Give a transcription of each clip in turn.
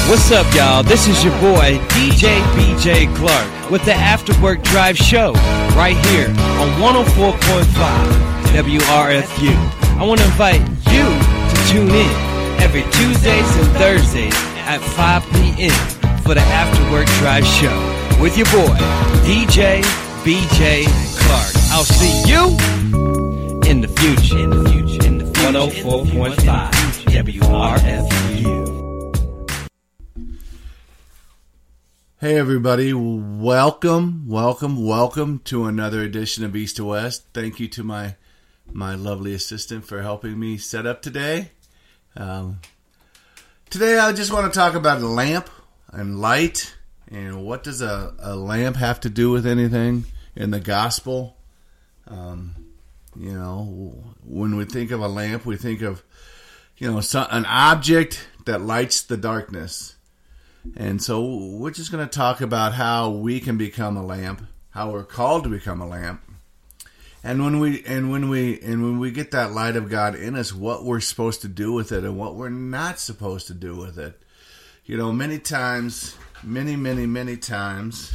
What's up, y'all? This is your boy, DJ BJ Clark, with the After Work Drive Show, right here on 104.5 WRFU. I want to invite you to tune in every Tuesdays and Thursdays at 5 p.m. for the After Work Drive Show with your boy, DJ BJ Clark. I'll see you in the future. 104.5 WRFU. Hey everybody, welcome to another edition of East to West. Thank you to my lovely assistant for helping me set up today. Today I just want to talk about a lamp and light, and what does a lamp have to do with anything in the gospel. When we think of a lamp, we think of, an object that lights the darkness. And so we're just going to talk about how we can become a lamp, how we're called to become a lamp. And when we get that light of God in us, what we're supposed to do with it and what we're not supposed to do with it. Many times, many times,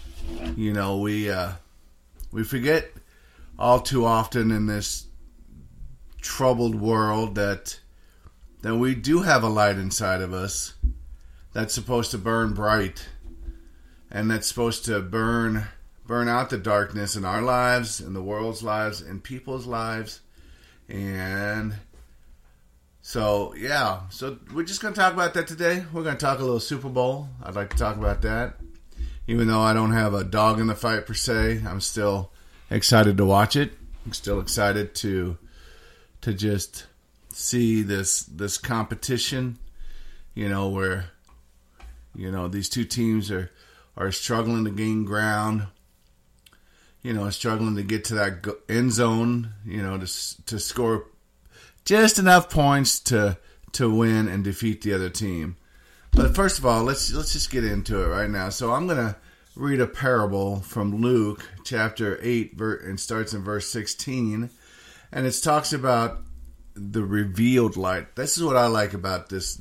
we forget all too often in this troubled world that we do have a light inside of us that's supposed to burn bright, and that's supposed to burn out the darkness in our lives, in the world's lives, in people's lives. And so we're just going to talk about that today. We're going to talk a little Super Bowl. I'd like to talk about that. Even though I don't have a dog in the fight per se, I'm still excited to watch it. I'm still excited to just see this competition, where these two teams are struggling to gain ground, struggling to get to that end zone, to score just enough points to win and defeat the other team. But first of all, let's just get into it right now. So I'm going to read a parable from Luke chapter 8, and starts in verse 16, and it talks about the revealed light. This is what I like about this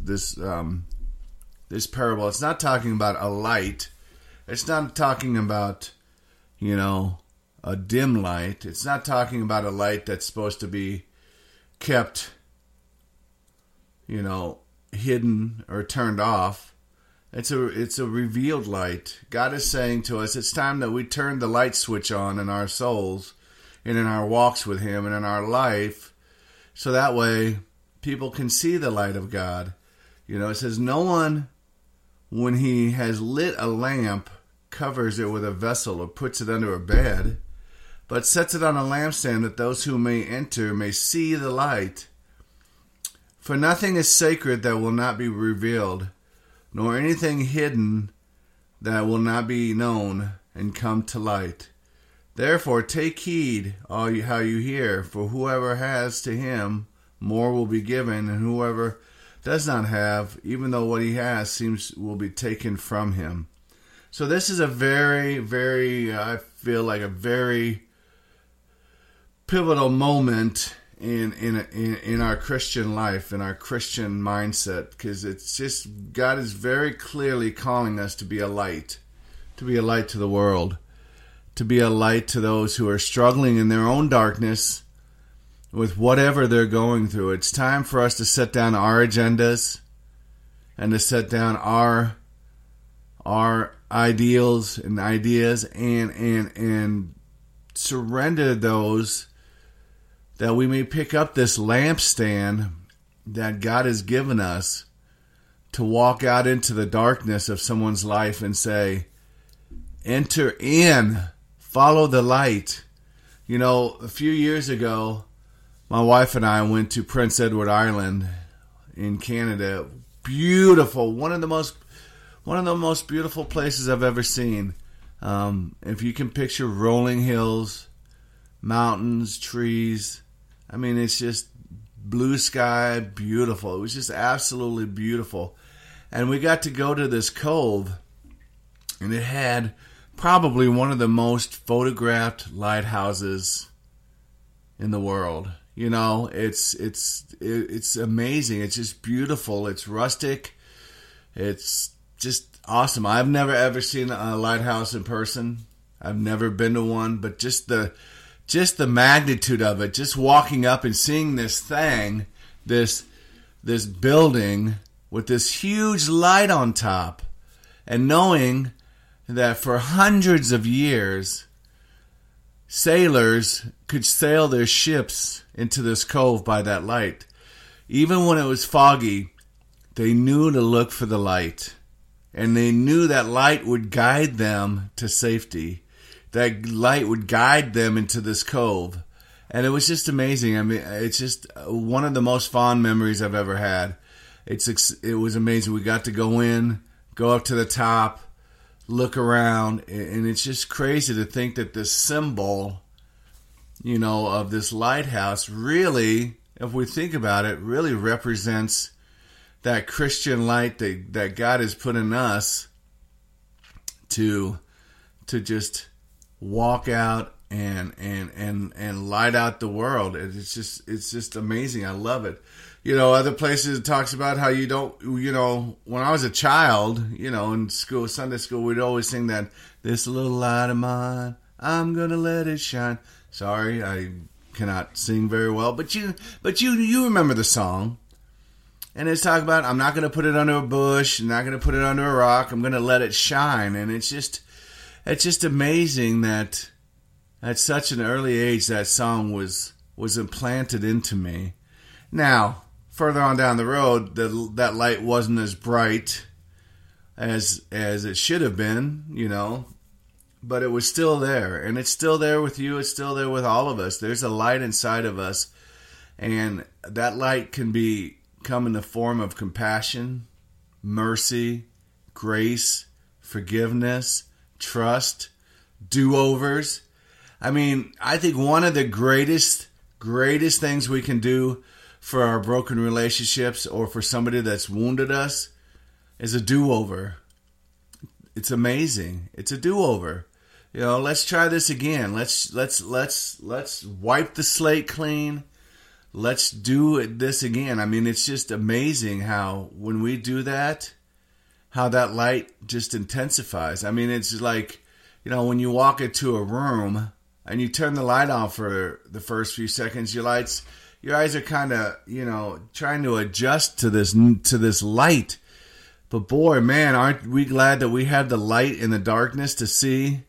parable. It's not talking about a light. It's not talking about, a dim light. It's not talking about a light that's supposed to be kept, hidden or turned off. It's a revealed light. God is saying to us, it's time that we turn the light switch on in our souls and in our walks with Him and in our life, so that way people can see the light of God. It says, no one, when he has lit a lamp, covers it with a vessel or puts it under a bed, but sets it on a lampstand, that those who may enter may see the light. For nothing is sacred that will not be revealed, nor anything hidden that will not be known and come to light. Therefore take heed how you hear, for whoever has, to him more will be given, and whoever does not have, even though what he has will be taken from him. So this is a very, very, I feel like a very pivotal moment in our Christian life, in our Christian mindset, because it's just, God is very clearly calling us to be a light to the world, to be a light to those who are struggling in their own darkness with whatever they're going through. It's time for us to set down our agendas and to set down our ideals and ideas and surrender those, that we may pick up this lampstand that God has given us to walk out into the darkness of someone's life and say, enter in, follow the light. A few years ago, my wife and I went to Prince Edward Island in Canada. Beautiful, one of the most beautiful places I've ever seen. If you can picture rolling hills, mountains, trees, it's just blue sky, beautiful. It was just absolutely beautiful. And we got to go to this cove, and it had probably one of the most photographed lighthouses in the world. It's amazing. It's just beautiful. It's rustic. It's just awesome. I've never ever seen a lighthouse in person. I've never been to one, but just the magnitude of it, just walking up and seeing this thing, this building with this huge light on top, and knowing that for hundreds of years, sailors could sail their ships into this cove by that light. Even when it was foggy, they knew to look for the light. And they knew that light would guide them to safety. That light would guide them into this cove. And it was just amazing. I mean, it's just one of the most fond memories I've ever had. It was amazing. We got to go in, go up to the top, look around, and it's just crazy to think that this symbol, of this lighthouse really, if we think about it, really represents that Christian light that God has put in us to just walk out and light out the world. It's just amazing. I love it. Other places it talks about how you don't, when I was a child, in school, Sunday school, we'd always sing that, this little light of mine, I'm gonna let it shine. Sorry, I cannot sing very well, but you remember the song. And it's talking about, I'm not going to put it under a bush, I'm not going to put it under a rock, I'm going to let it shine. And it's just amazing that at such an early age that song was implanted into me. Now, further on down the road, that light wasn't as bright as it should have been, but it was still there. And it's still there with you, it's still there with all of us. There's a light inside of us, and that light can come in the form of compassion, mercy, grace, forgiveness, trust, do-overs. I mean, I think one of the greatest things we can do for our broken relationships or for somebody that's wounded us is a do-over. It's amazing. It's a do-over. Let's try this again. Let's wipe the slate clean. Let's do this again. I mean, it's just amazing how when we do that, how that light just intensifies. I mean, it's like, when you walk into a room and you turn the light on for the first few seconds, your eyes are kind of, trying to adjust to this light. But boy, man, aren't we glad that we have the light in the darkness to see,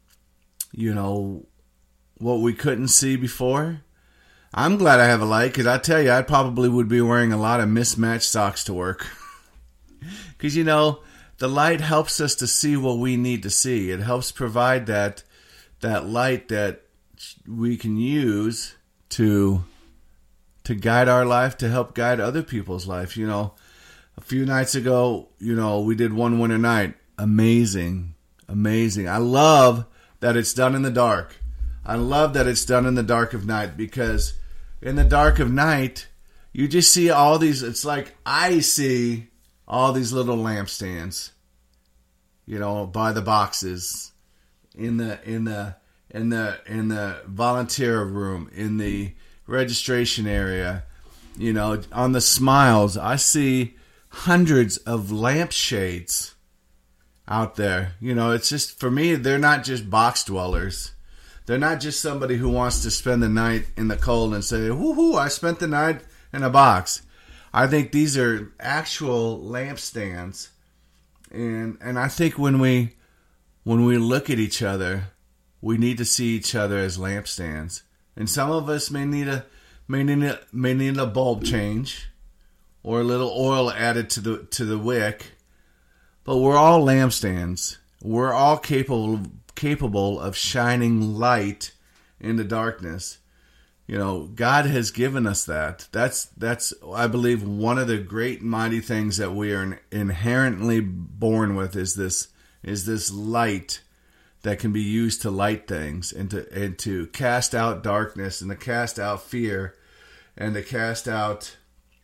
what we couldn't see before? I'm glad I have a light, because I tell you, I probably would be wearing a lot of mismatched socks to work. Because, the light helps us to see what we need to see. It helps provide that light that we can use to guide our life, to help guide other people's life. A few nights ago, we did One Winter Night. Amazing. I love that it's done in the dark. I love that it's done in the dark of night, because in the dark of night, you just see all these, it's like I see all these little lampstands, by the boxes, in the volunteer room, in the registration area, on the smiles. I see hundreds of lampshades out there. It's just, for me, they're not just box dwellers. They're not just somebody who wants to spend the night in the cold and say, woohoo, I spent the night in a box. I think these are actual lampstands. And I think when we look at each other, we need to see each other as lampstands. And some of us may need a bulb change or a little oil added to the wick. But we're all lampstands. We're all capable of shining light in the darkness. God has given us that. That's I believe one of the great mighty things that we are inherently born with is this light that can be used to light things and to cast out darkness and to cast out fear and to cast out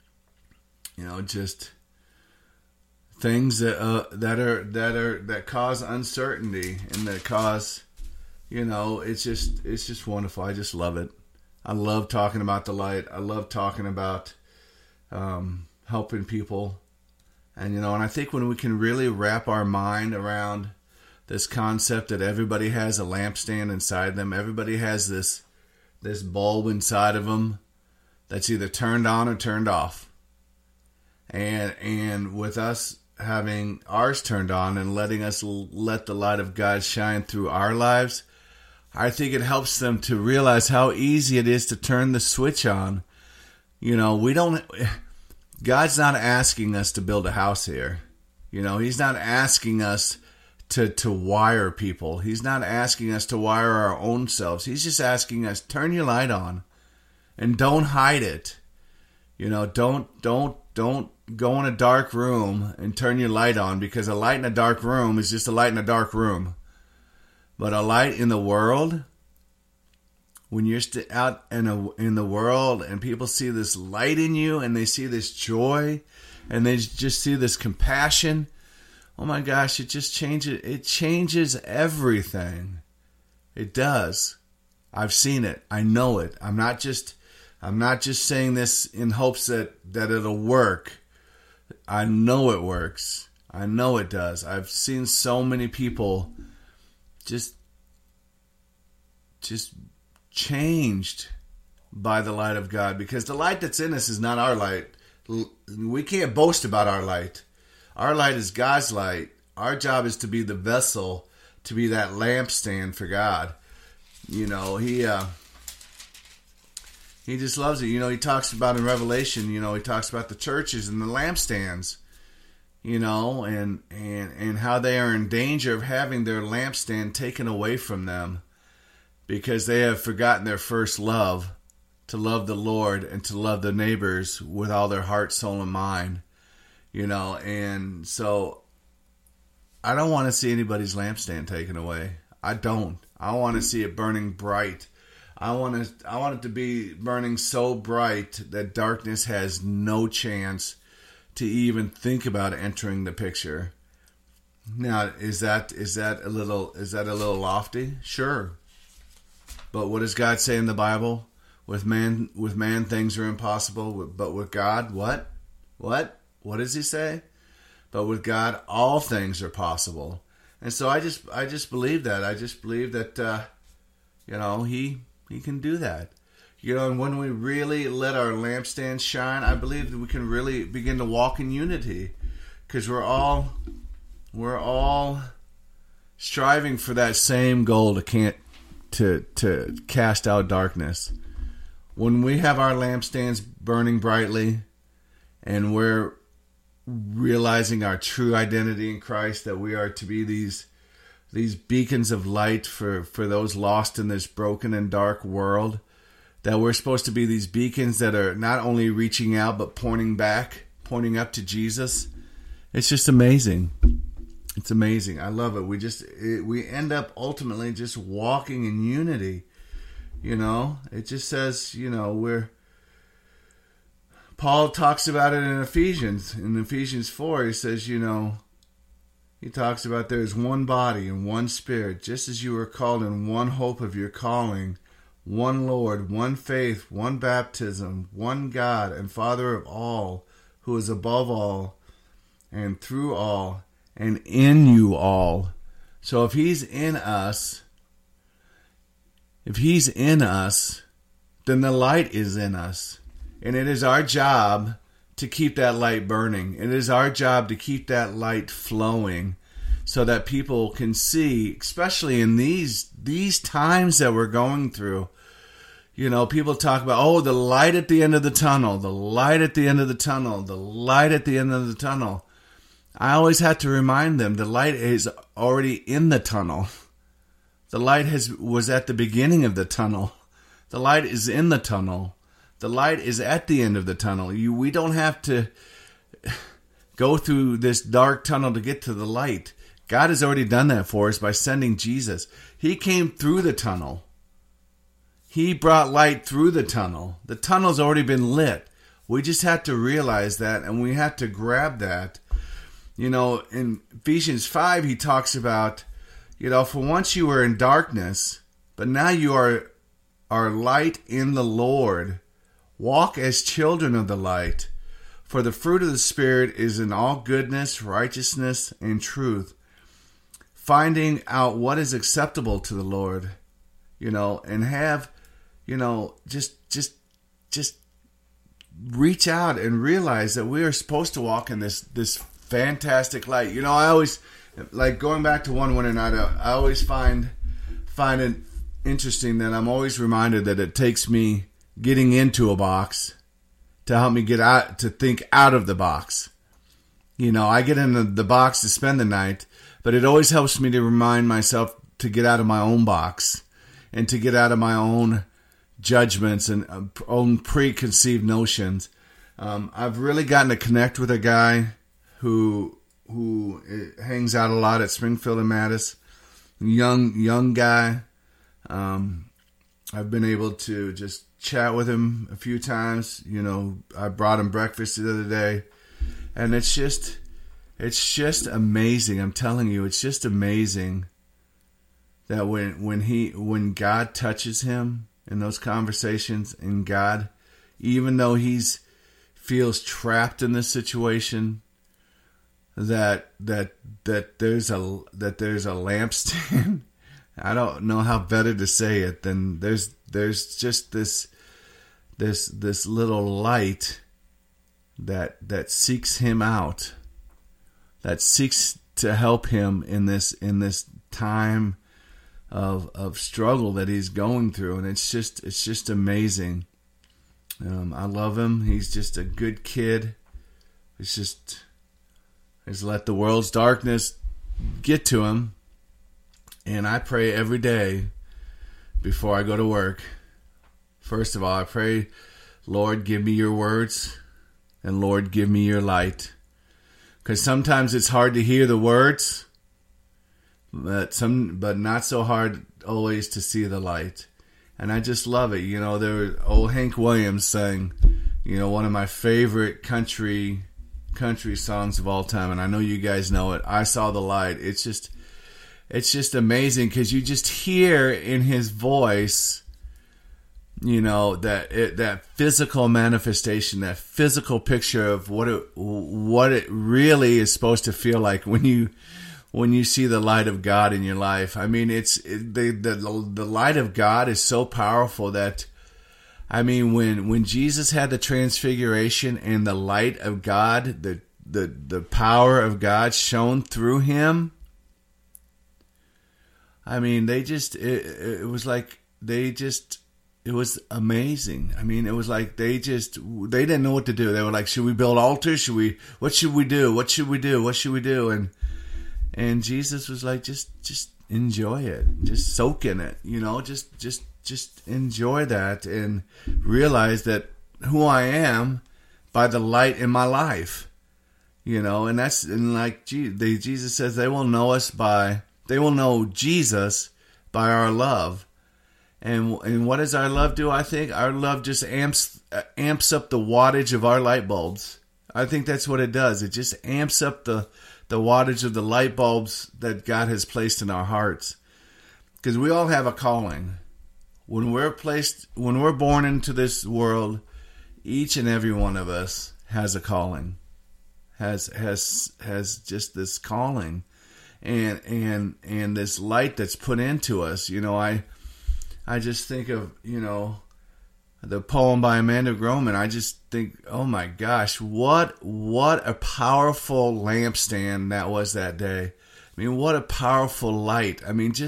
just things that cause uncertainty and that cause it's just wonderful. I just love it. I love talking about the light. I love talking about helping people. And, and I think when we can really wrap our mind around this concept that everybody has a lampstand inside them, everybody has this bulb inside of them that's either turned on or turned off. And with us having ours turned on and letting us let the light of God shine through our lives, I think it helps them to realize how easy it is to turn the switch on. God's not asking us to build a house here. He's not asking us to wire people. He's not asking us to wire our own selves. He's just asking us, turn your light on and don't hide it. Don't go in a dark room and turn your light on, because a light in a dark room is just a light in a dark room. But a light in the world, when you're out in the world and people see this light in you and they see this joy and they just see this compassion, oh my gosh, it just changes. It changes everything. It does. I've seen it. I know it. I'm not just saying this in hopes that it'll work. I know it works. I know it does. I've seen so many people just changed by the light of God, because the light that's in us is not our light. We can't boast about our light. Our light is God's light. Our job is to be the vessel, to be that lampstand for God. He just loves it. He talks about in Revelation, he talks about the churches and the lampstands, and how they are in danger of having their lampstand taken away from them because they have forgotten their first love, to love the Lord and to love their neighbors with all their heart, soul, and mind. And so I don't want to see anybody's lampstand taken away. I don't. I want to see it burning bright. I want it to be burning so bright that darkness has no chance to even think about entering the picture. Now, is that a little lofty? Sure. But what does God say in the Bible? With man things are impossible, but with God, what? What does he say? But with God, all things are possible. And so I just believe that. I just believe that, he can do that. And when we really let our lampstand shine, I believe that we can really begin to walk in unity, because we're all striving for that same goal to cast out darkness. When we have our lampstands burning brightly and we're realizing our true identity in Christ, that we are to be these beacons of light for those lost in this broken and dark world, that we're supposed to be these beacons that are not only reaching out but pointing up to Jesus. It's just amazing. It's amazing. I love it. We end up ultimately just walking in unity. It just says, Paul talks about it in Ephesians. In Ephesians 4, he says, he talks about there is one body and one spirit, just as you were called in one hope of your calling, one Lord, one faith, one baptism, one God and Father of all, who is above all and through all and in you all. So if he's in us, then the light is in us. And it is our job to keep that light burning. It is our job to keep that light flowing so that people can see, especially in these times that we're going through. People talk about, the light at the end of the tunnel, the light at the end of the tunnel, the light at the end of the tunnel. I always have to remind them the light is already in the tunnel. The light was at the beginning of the tunnel. The light is in the tunnel. The light is at the end of the tunnel. We don't have to go through this dark tunnel to get to the light. God has already done that for us by sending Jesus. He came through the tunnel. He brought light through the tunnel. The tunnel's already been lit. We just have to realize that, and we have to grab that. In Ephesians 5, he talks about, for once you were in darkness, but now you are light in the Lord. Walk as children of the light. For the fruit of the Spirit is in all goodness, righteousness, and truth, finding out what is acceptable to the Lord, and have, just reach out and realize that we are supposed to walk in this fantastic light. I always, like, going back to one winter night, I always find it interesting that I'm always reminded that it takes me getting into a box to help me get out, to think out of the box. I get into the box to spend the night, but it always helps me to remind myself to get out of my own box and to get out of my own judgments and own preconceived notions. I've really gotten to connect with a guy who hangs out a lot at Springfield and Mattis. Young guy. I've been able to just chat with him a few times. I brought him breakfast the other day, and it's just amazing. I'm telling you, it's just amazing that when God touches him in those conversations, and God, even though he's feels trapped in this situation, that there's a lampstand. I don't know how better to say it than there's just this little light that seeks him out, that seeks to help him in this time of struggle that he's going through, and it's just amazing. I love him. He's just a good kid. He's let the world's darkness get to him. And I pray every day before I go to work. First of all, I pray, Lord, give me your words, and Lord, give me your light. Because sometimes it's hard to hear the words, but not so hard always to see the light. And I just love it. There old Hank Williams sang, one of my favorite country songs of all time, and I know you guys know it. I Saw the Light. It's just amazing because you just hear in his voice, that physical manifestation, that physical picture of what it really is supposed to feel like when you see the light of God in your life. I mean, the light of God is so powerful that, I mean, when Jesus had the transfiguration and the light of God, the power of God shone through him, I mean, it was amazing. I mean, it was like they didn't know what to do. They were like, should we build altars? What should we do? What should we do? What should we do? And Jesus was like, just enjoy it. Just soak in it, just enjoy that and realize that who I am by the light in my life, and like Jesus says, they will know Jesus by our love. And what does our love do? I think our love just amps up the wattage of our light bulbs. I think that's what it does. It just amps up the wattage of the light bulbs that God has placed in our hearts. Because we all have a calling. When we're born into this world, each and every one of us has a calling. Has just this calling. And this light that's put into us. I just think of, the poem by Amanda Groman. I just think, oh my gosh, what a powerful lampstand that was that day. I mean, what a powerful light. I mean,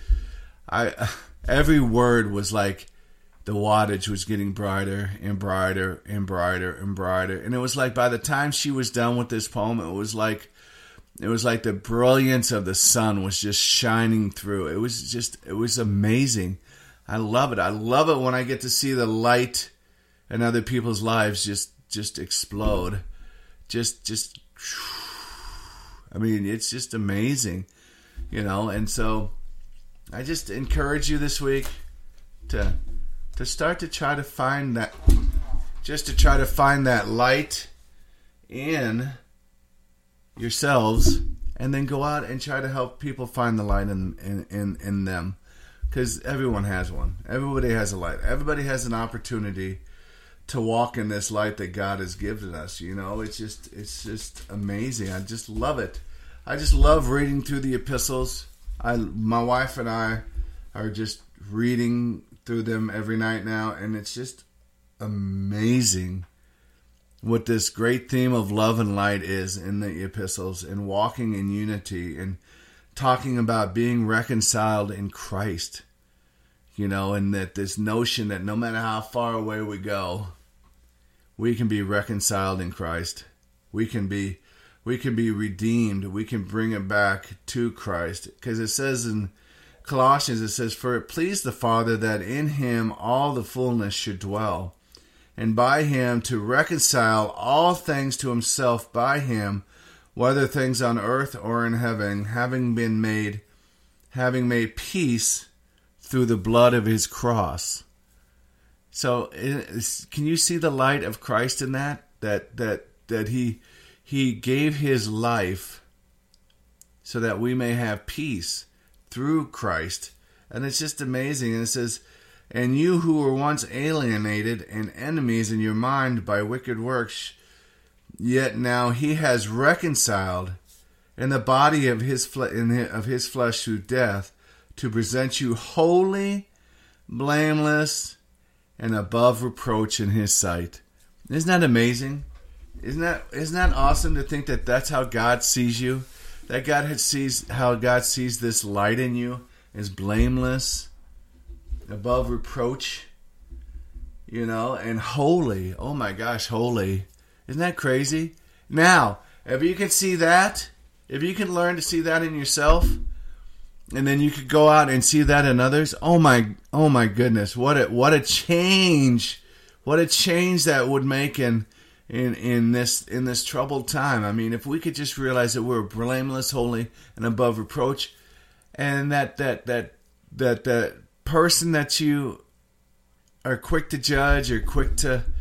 every word was like the wattage was getting brighter and brighter and brighter and brighter. And it was like by the time she was done with this poem, it was like the brilliance of the sun was just shining through. It was amazing. I love it. I love it when I get to see the light in other people's lives just explode. I mean, it's just amazing, and so I just encourage you this week to start to try to find that, light in yourselves, and then go out and try to help people find the light in them. Because everyone has one. Everybody has a light. Everybody has an opportunity to walk in this light that God has given us. You know, it's just amazing. I just love it. I just love reading through the epistles. My wife and I are just reading through them every night now, and it's just amazing what this great theme of love and light is in the epistles, and walking in unity, and talking about being reconciled in Christ. You know, and that this notion that no matter how far away we go, we can be reconciled in Christ. We can be redeemed. We can bring it back to Christ. Because it says in Colossians, it says, "For it pleased the Father that in him all the fullness should dwell, and by him to reconcile all things to himself by him, whether things on earth or in heaven, having made peace through the blood of his cross." So, can you see the light of Christ in that? That he gave his life so that we may have peace through Christ. And it's just amazing. And it says, "And you who were once alienated and enemies in your mind by wicked works, yet now he has reconciled in the body of his flesh through death, to present you holy, blameless, and above reproach in his sight." Isn't that amazing? Isn't that awesome to think that that's how God sees you? That how God sees this light in you is blameless, above reproach, you know, and holy. Oh my gosh, holy. Isn't that crazy? Now, if you can see that, if you can learn to see that in yourself, and then you could go out and see that in others. Oh my goodness! What a change! What a change that would make in this troubled time. I mean, if we could just realize that we're blameless, holy, and above reproach, and that person that you are quick to judge, or quick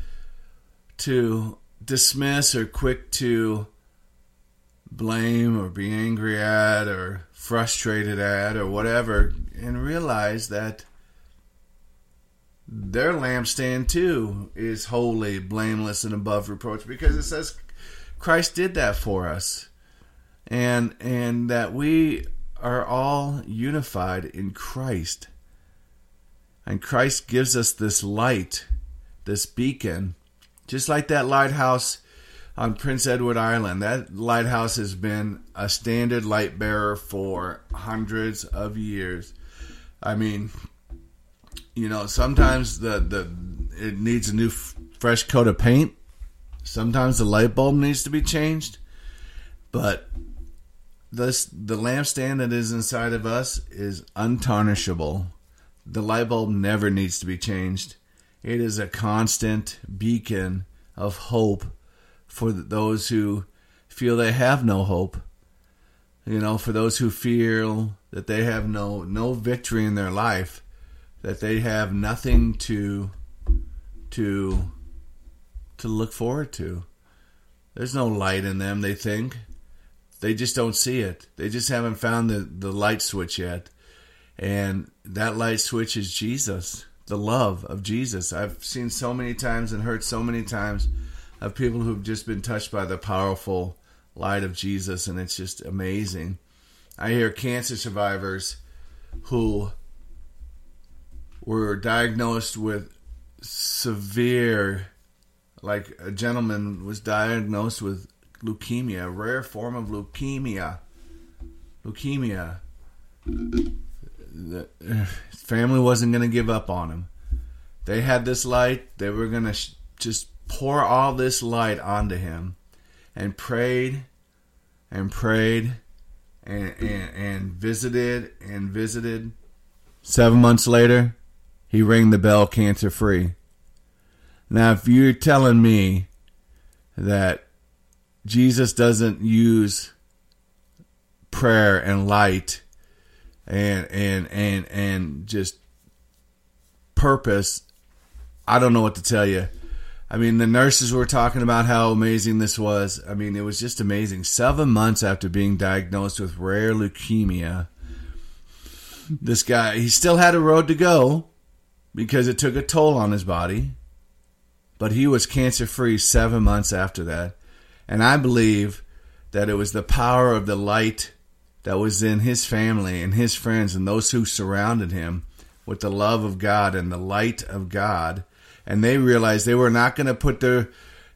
to dismiss, or quick to blame, or be angry at, or frustrated at, or whatever, and realize that their lampstand too is holy, blameless, and above reproach, because it says Christ did that for us, and that we are all unified in Christ, and Christ gives us this light, this beacon, just like that lighthouse on Prince Edward Island. That lighthouse has been a standard light bearer for hundreds of years. I mean, you know, sometimes it needs a new fresh coat of paint. Sometimes the light bulb needs to be changed. But the lampstand that is inside of us is untarnishable. The light bulb never needs to be changed. It is a constant beacon of hope for those who feel they have no hope. You know, for those who feel that they have no victory in their life, that they have nothing to look forward to. There's no light in them, they think. They just don't see it. They just haven't found the light switch yet. And that light switch is Jesus, the love of Jesus. I've seen so many times and heard so many times of people who've just been touched by the powerful light of Jesus, and it's just amazing. I hear cancer survivors who were diagnosed with severe, like a gentleman was diagnosed with leukemia, a rare form of leukemia. The family wasn't going to give up on him. They had this light. They were going to just pour all this light onto him, and prayed and prayed and visited. 7 months later, he rang the bell, cancer free. Now, if you're telling me that Jesus doesn't use prayer and light and just purpose, I don't know what to tell you. I mean, the nurses were talking about how amazing this was. I mean, it was just amazing. 7 months after being diagnosed with rare leukemia, this guy, he still had a road to go because it took a toll on his body. but he was cancer-free 7 months after that. And I believe that it was the power of the light that was in his family and his friends and those who surrounded him with the love of God and the light of God. And they realized they were not going to put their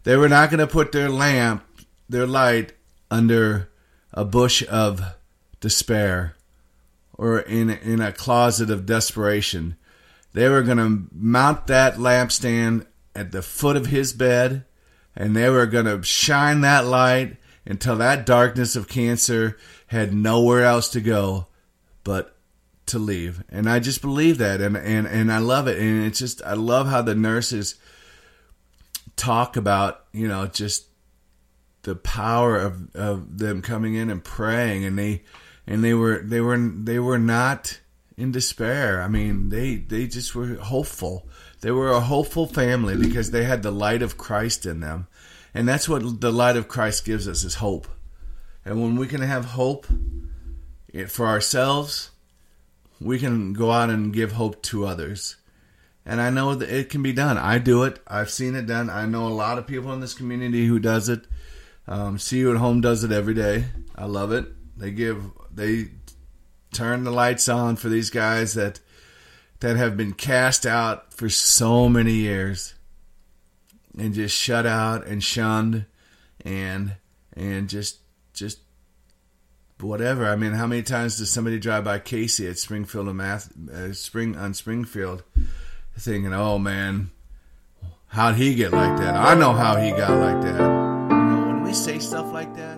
light under a bush of despair or in a closet of desperation. They were going to mount that lampstand at the foot of his bed, and they were going to shine that light until that darkness of cancer had nowhere else to go but to leave. And I just believe that, and I love it. And it's just, I love how the nurses talk about, just the power of them coming in and praying, and they were not in despair. I mean, they just were hopeful. They were a hopeful family because they had the light of Christ in them. And that's what the light of Christ gives us, is hope. And when we can have hope for ourselves, we can go out and give hope to others. And I know that it can be done. I do it. I've seen it done. I know a lot of people in this community who does it. See You at Home does it every day. I love it. They turn the lights on for these guys that have been cast out for so many years and just shut out and shunned and just whatever. I mean, how many times does somebody drive by Casey at Springfield and Springfield thinking, oh man, how'd he get like that? I know how he got like that. When we say stuff like that,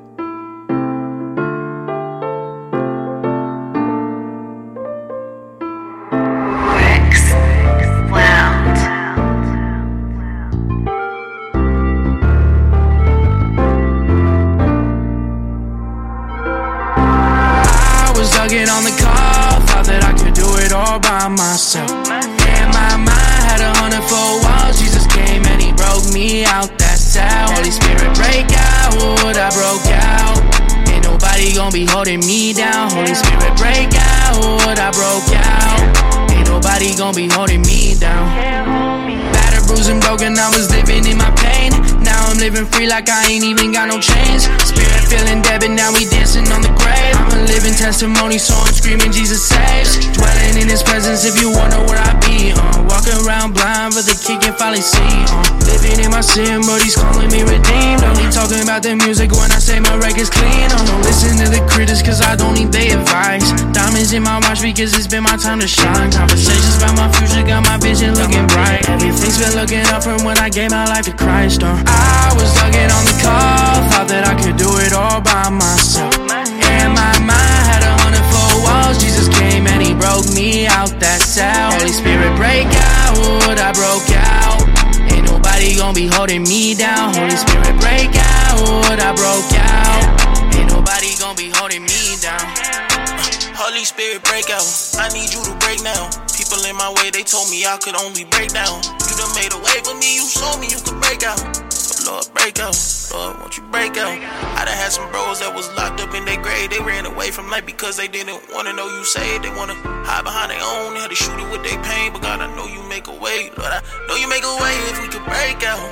on the call, thought that I could do it all by myself. And my mind had 104 walls. Jesus came and he broke me out that cell. Holy Spirit break out, I broke out. Ain't nobody gonna be holding me down. Holy Spirit break out, I broke out. Ain't nobody gonna be holding me down. Battered, bruised and broken, I was living in my pain. Now I'm living free like I ain't even got no chains. Spirit feeling dead, but now we dancing on the grave. I'm a living testimony, so I'm screaming Jesus saves. Dwelling in his presence if you wonder where I be. Walking around blind, but the kid can finally see. Living in my sin, but he's calling me redeemed. Only talking about the music when I say my record's clean. Don't listen to the critics, cause I don't need their advice. Diamonds in my watch because it's been my time to shine. Conversations about my future got my vision looking bright. Everything's been looking up from when I gave my life to Christ. I was thugging on the call, thought that I could do it all by myself. And my mind had 104 walls. Jesus came and he broke me out that cell. Holy Spirit break out, I broke out. Ain't nobody gonna be holding me down. Holy Spirit break out, I broke out. Ain't nobody gonna be holding me down. Holy Spirit break out, I need you to break now. People in my way, they told me I could only break down. You done made a way for me, you showed me you could break out. Lord, break out. Lord, won't you break out? I done had some bros that was locked up in their grave. They ran away from life because they didn't want to know you saved. They want to hide behind their own. They had to shoot it with their pain. But God, I know you make a way. Lord, I know you make a way if we could break out.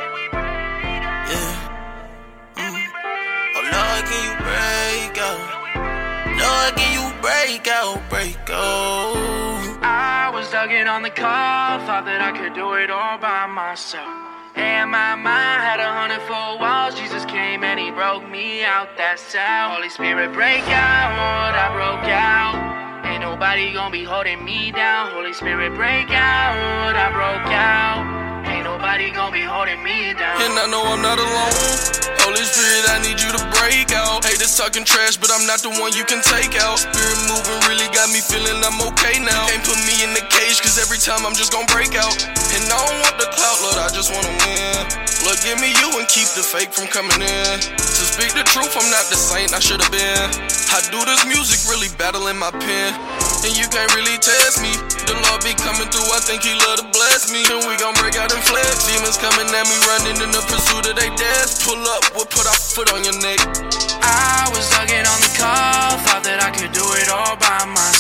Yeah. Oh, Lord, can you break out? Lord, can you break out? Break out. I was thugging on the call, thought that I could do it all by myself. And my mind had 104 walls. Jesus came and he broke me out that cell. Holy Spirit break out, I broke out. Ain't nobody gonna be holding me down. Holy Spirit break out, I broke out. Ain't nobody gonna be holding me down. And I know I'm not alone. Holy Spirit, I need you to break out. Haters talking trash, but I'm not the one you can take out. Spirit moving really got me feeling I'm okay now. Can't put me in the cage, cause every time I'm just gonna break out. And I don't want the clout, Lord, I just wanna win. Lord, give me you and keep the fake from coming in. To speak the truth, I'm not the saint I should've been. I do this music, really battling my pen. And you can't really test me. The Lord be coming through, I think he love to bless me. And we gon' break out and flex. Demons coming at me, running in the pursuit of they death. Pull up, we'll put our foot on your neck. I was thugging on the call, thought that I could do it all by myself.